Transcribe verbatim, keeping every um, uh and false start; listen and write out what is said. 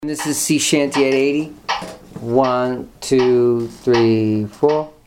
This is Sea Shanty at eighty. One, two, three, four.